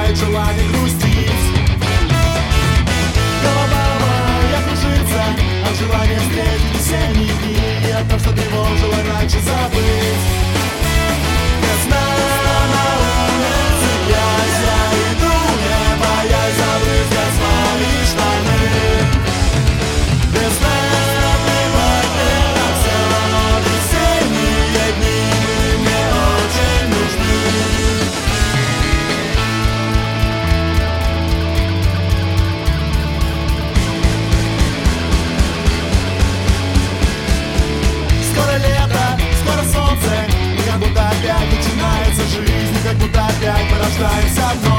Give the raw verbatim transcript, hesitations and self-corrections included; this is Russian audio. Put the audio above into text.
убивает желание грустить. Голова моя кружится от желания встретить весенние дни и о том, что тревожило раньше, забыть. Весна на улице, грязь, я иду, не боясь забрызгать свои штаны. Весна отливает мне все, весенние дни мне очень нужны. Скоро лето, скоро солнце, и как будто опять начинается жизнь, и как будто опять мы рождаемся вновь.